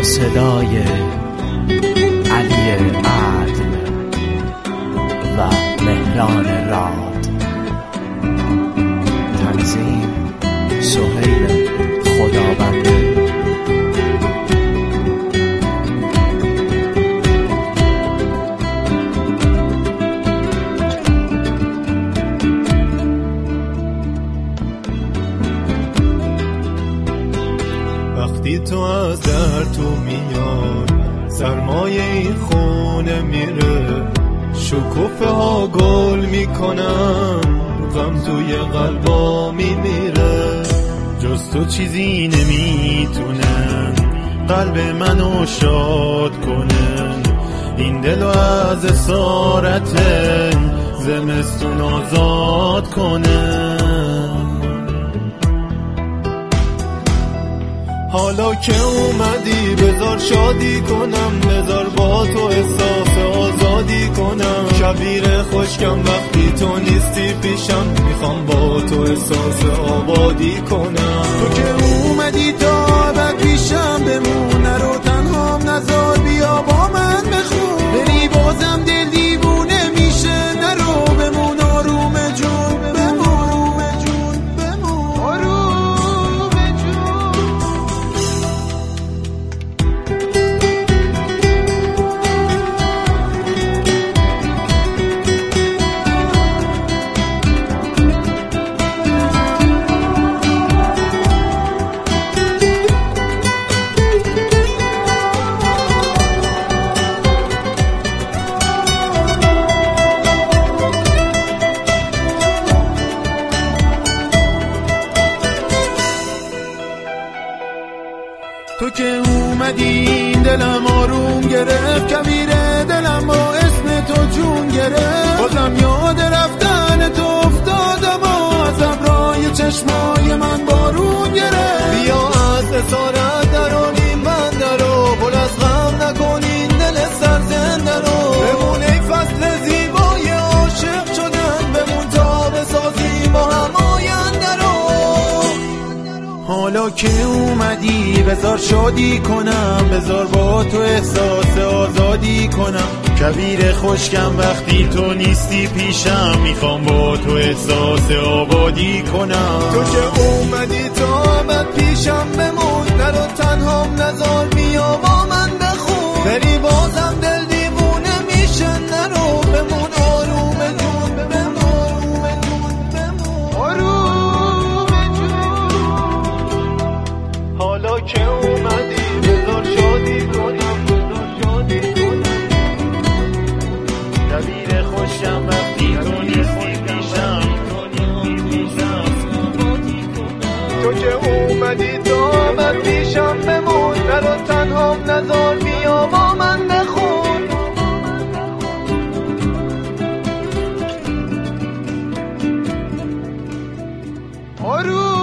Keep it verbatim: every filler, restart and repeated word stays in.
صدای علی عدل و مهران راد، تنظیم سهیل خدابنده. وقتی تو از در تو میای، سرمایه این خونه میره، شکوفه ها گل میکنن، غم توی قلبا میمیره. جز تو چیزی نمیتونه قلب منو شاد کنه، این دلو از اسارت زمستون آزاد کنه. حالا که اومدی بذار شادی کنم، بذار با تو احساس آزادی کنم. شبیه خشکم وقتی تو نیستی پیشم، میخوام با تو احساس آبادی کنم. تو که اومدی تا ابد پیشم بمون، رو تنهام نذار بیا با من بخون. بری بازم دل دیوونه میشه، نرو بمون آروم جون بمون. تو که اومدی دلم آروم گرفت، کبیر دلم با اسم تو جون گرفت. بازم یاد رفتن تو افتادم و از ابرای چشمای من بارون گرفت. بیا از اسارت درونی من درو، بل از غم نکنین دل سر زنده رو. بمون ای فصل زیبای عاشق شدن، بمون تا بسازیم با هم آینده رو. حالا که اومدی بذار شادی کنم، بذار با تو احساس آزادی کنم. کبیر خشکم وقتی تو نیستی پیشم، میخوام با تو احساس آبادی کنم. تو که اومدی تا ابد پیشم بمون، نرو تنهام نذار بیا با من بخون. بری بازم دل دیوونه میشه، نرو بمون آروم جون بمون آروم جون. حالا که اومدی بذار شادی کنم، بذار شادی کنم. کبیر خوشم وقتی تو نیستی پیشم، تو که اومدی تا ابد پیشم بمون، نرو تنهام نذار بیا با من بخون. آروم